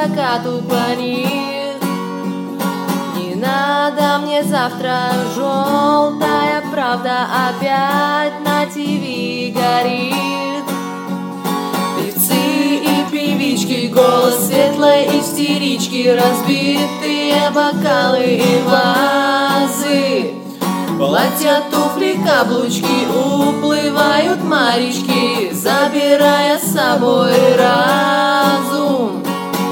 закату клонит. Не надо мне завтра, желтая правда опять на ТВ горит. Певцы и певички, голос светлой истерички, разбитые бокалы и вазы. Платья, туфли, каблучки, уплывают марички, забирая с собой разум.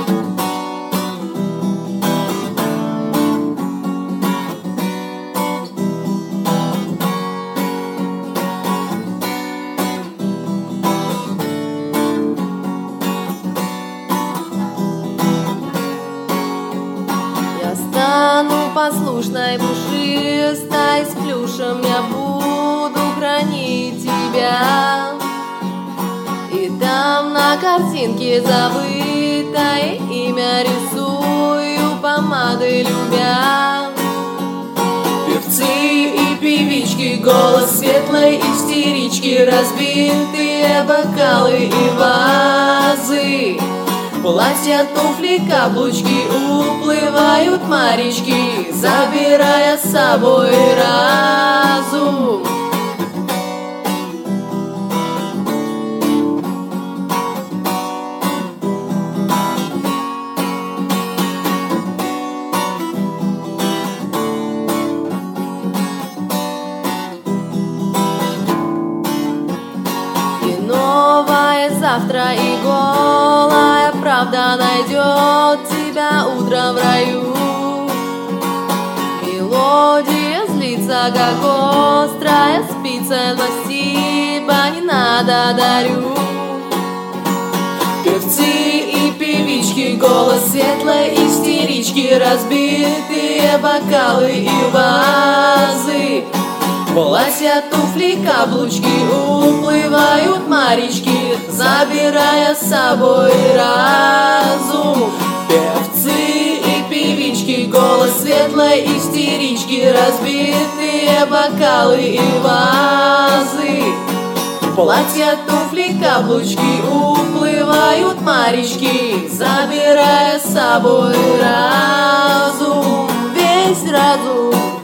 Я стану послушной, пушистой, с плюшем я буду хранить тебя. И там на картинке забытое имя рисую помадой любя. Певцы и певички, голос светлой истерички, разбитые бокалы и вазы. Платья, туфли, каблучки, уплывают марички, забирая с собой разум. И новое завтра, и голая правда найдет тебя утром в раю. Мелодия злится, как острая спица, спасибо не надо, дарю. Певцы и певички, голос светлой истерички, разбитые бокалы и вазы. Платья, туфли, каблучки, уплывают марички, забирая с собой разум. Певцы и певички, голос светлой истерички, разбитые бокалы и вазы. Платья, туфли, каблучки, уплывают марички, забирая с собой разум, весь разум.